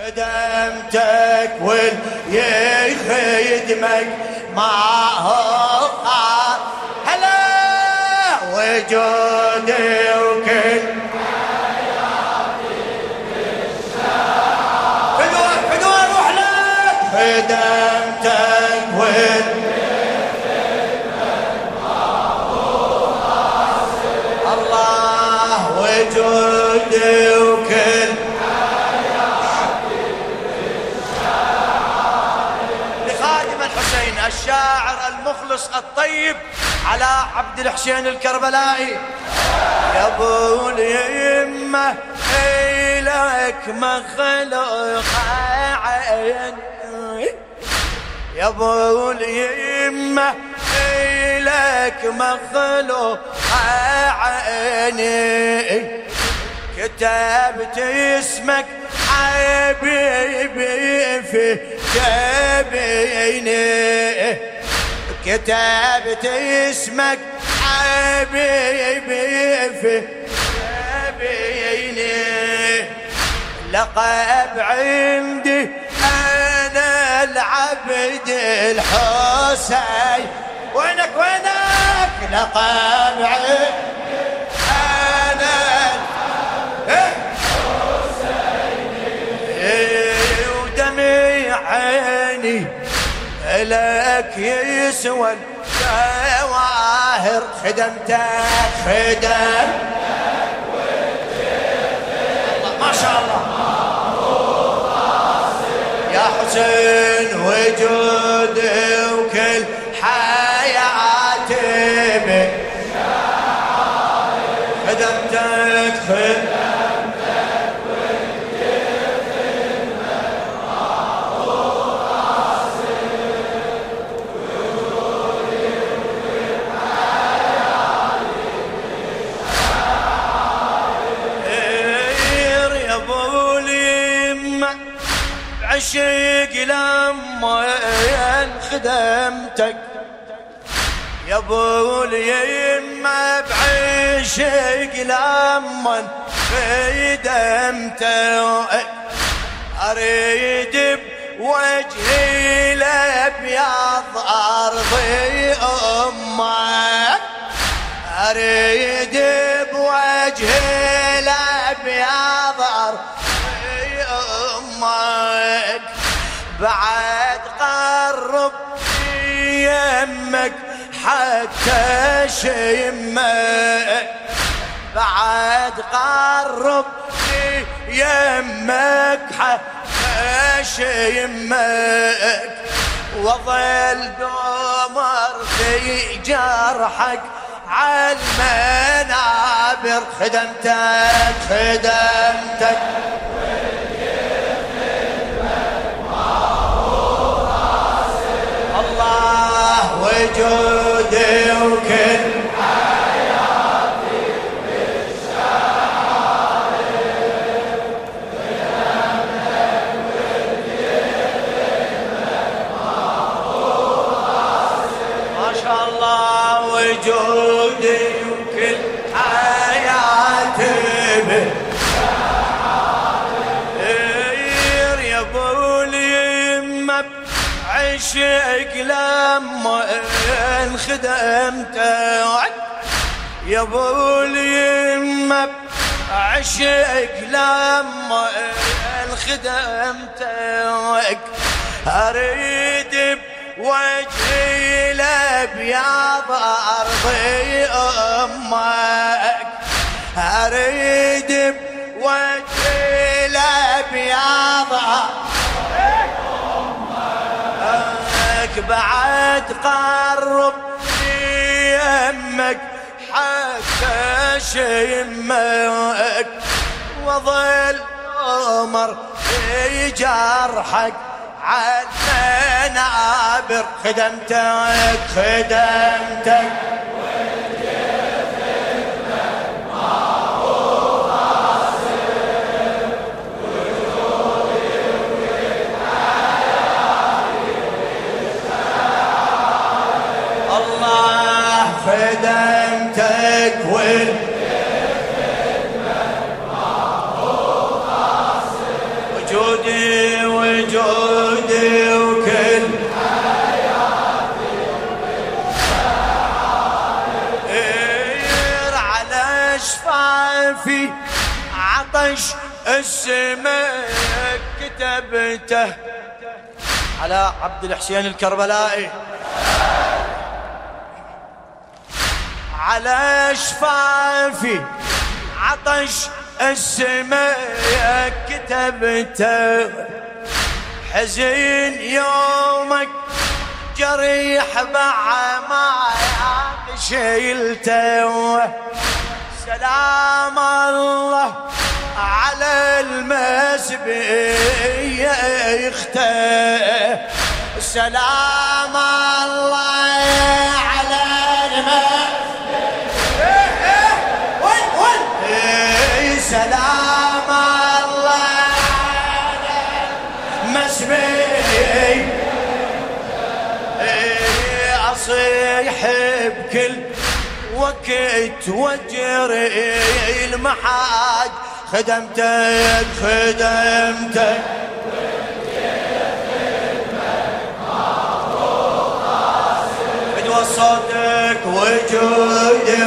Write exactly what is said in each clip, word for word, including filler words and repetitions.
خدمتك واللي يخدمك ما هو خاف. هلا وجودي وكل حياتي بالشعب. فدوى فدوى روح لك. خدمتك واللي يخدمك ما هو خاف. الله وجودي وكل الشاعر المخلص الطيب على عبد الحسين الكربلائي. يا ابو اليمه إلك مخلوق عين، يا ابو اليمه إلك مخلوق عيني، كتبت اسمك حبيبي في جبيني، كتبت اسمك حبيبي في جبيني، لقب عندي أنا العبد الحسين. وينك وينك؟ لقب عندي أنا عيني لك يسوى الجواهر. خدمتك خدمتك ما شاء الله يا حسين، وجودي وكل حياتي بك خدمتك خدمتك عشق لما خدمتك. يا ابو اليمه بعشق لما خدمتك، اريد بوجهي لابيض ارضي امك، اريد بوجهي لابيض ارضي امك، بعد قرب يمك حتى شمك، بعد قرب يمك حتى شمك، وظل دمر في جرحك عالمنابر. خدمتك خدمتك وجودي وكل حياتي بالشعب. خدمتك واللي يخدمك ما هو قاسي. ما شاء الله وجودي وكل حياتي بالشعب. يا ابو اليمه عشق لما خدمتك، يا ابو اليمه عشق لما خدمتك، اريد بوجهي الابيض ارضي امك، اريد بوجهي الابيض بعد قرب يمك حتى شمك، وظل عمر في جرحك عالمنابر. خدمتك خدمتك خدمتك واللي يخدمك ما هو قاسي. وجودي وجودي وجودي وكل حياتي إيه على شفافي عطش السماء كتبته على عبد الحسين الكربلائي. على شفافي عطش السماء كتبته حزين يومك جريح بعمايا شيلته سلام الله على المسبية اخته سلام الله على المسبية وين وين سلام الله على المسبية أصيح بكل وقت وجري المحاج خدمتك خدمتك فدوى صوتك وجودي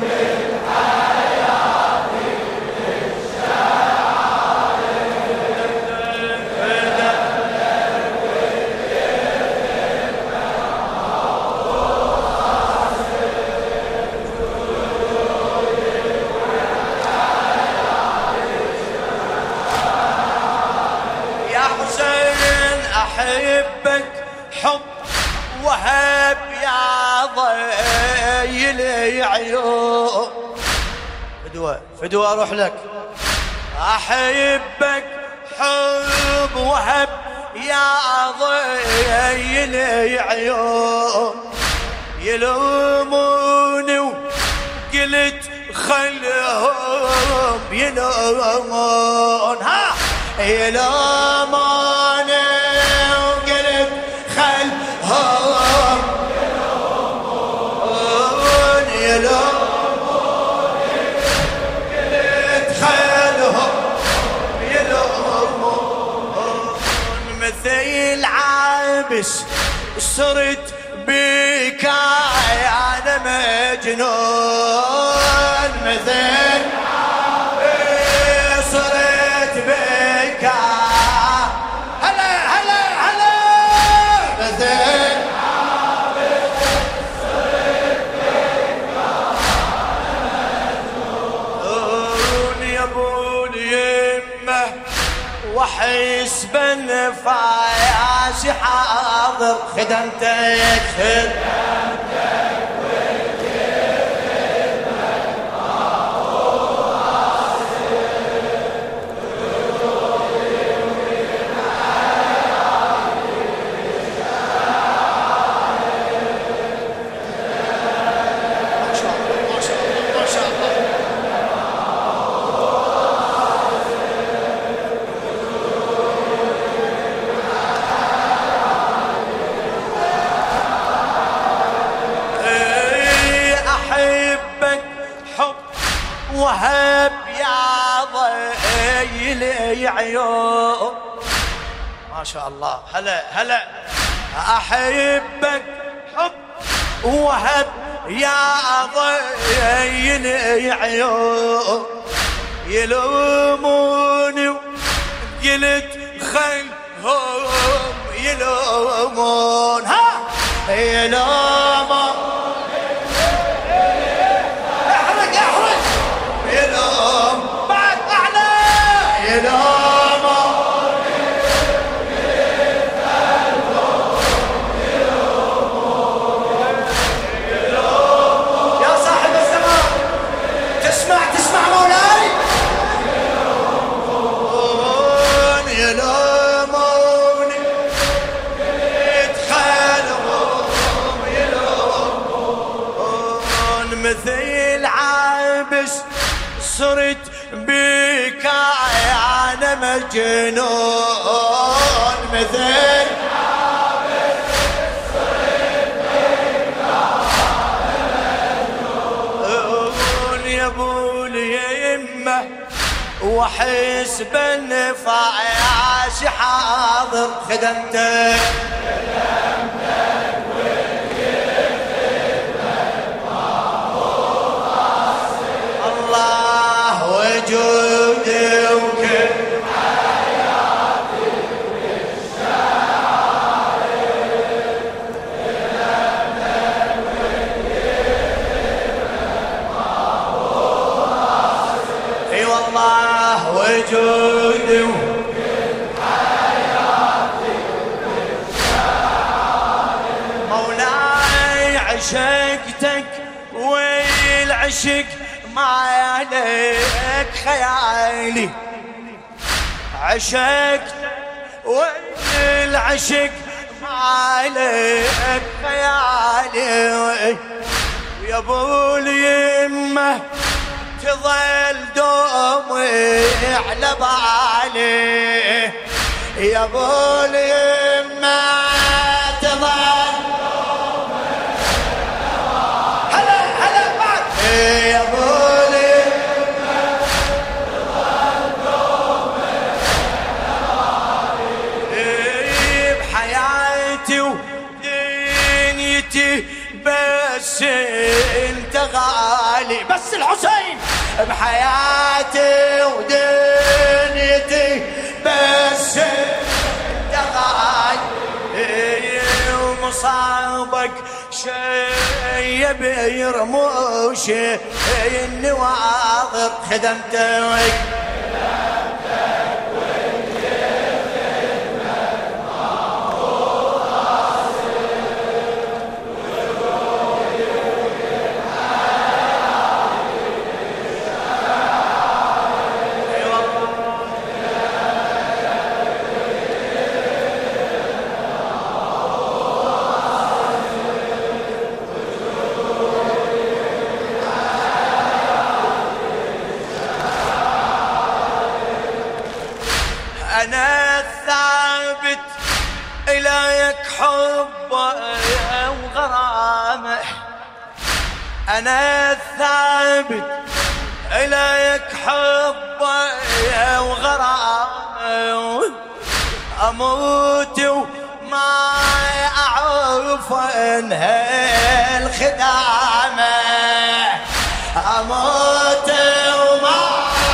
أحبك حب وهب يا ضيل عيون فدوى فدوى أروح لك أحبك حب وهب يا ضيل عيون يلوموني وقلت خلهم يلومون ها يلوموني وقلت خلهم يلومون يلومون قلت خلهم يلومون مثل عابس صرت بك انا مجنون مثل عابس صرت بك هلا هلا هلا مثل عابس صرت بك انا مجنون يا ابو اليمه وحس بالنفاياس حاضر خدمتك خدمتك وهب يا ضيل عيون ما شاء الله هلا هلا أحبك حب وهب يا ضيل عيون يلوموني قلت خلهم يلومون ها يلومون يا صاحب الزمان تسمع تسمع مولاي يلومون يتخلهم يلومون مثل عابس صرت بك انا مجنون مثل عابس صرت بك انا مجنون يا ابو اليمه وحس بالنفاياس واضر خدمتك الله وجودي وكل حياتي اي والله وجودي وكل حياتي مولاي عشقتك والعشق ما عليك خيالي عشقت والعشق ما عليك خيالي يا ابو اليمه تظل دومي على بالي يا ابو اليمه تظل دومي هلا هلا بعد يا ابو بس انت غالي بس الحسين بحياتي ودنيتي بس انت غالي ومصابك شي بيرموش النواظر خدمتك أنا الثابت إليك حبه وغرامه أنا الثابت إليك حبه وغرامه أموت وما أعرف إنها الخدامة أموت وما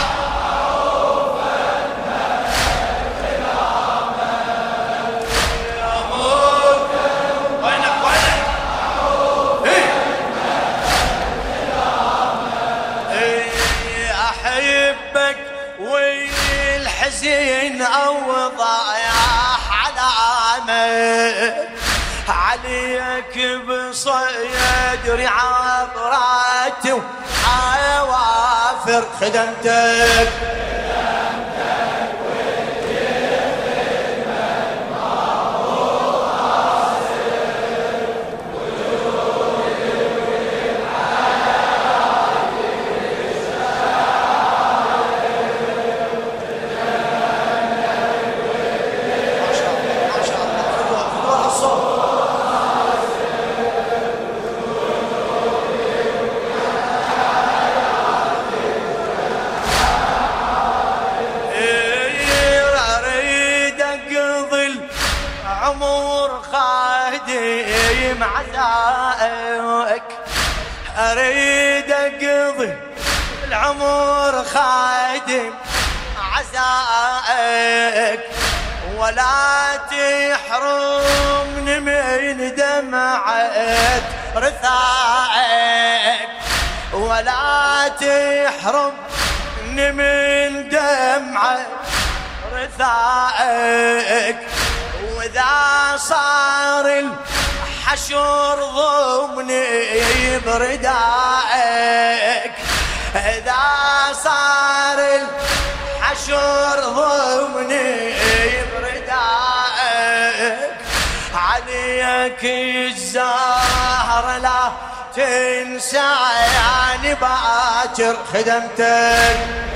والحزين أو ضايح علامة عليك بصدري عبرات وحوافر خدمتك عمر خادم عزائك أريد أقضي العمر خادم عزائك ولا تحرمني من دمعة رثائك ولا تحرمني من دمعة رثائك وإذا صار الحشر ضمني بردائك إذا صار الحشر ضمني بردائك عليك الزهر لا تنسى يعني باكر خدمتك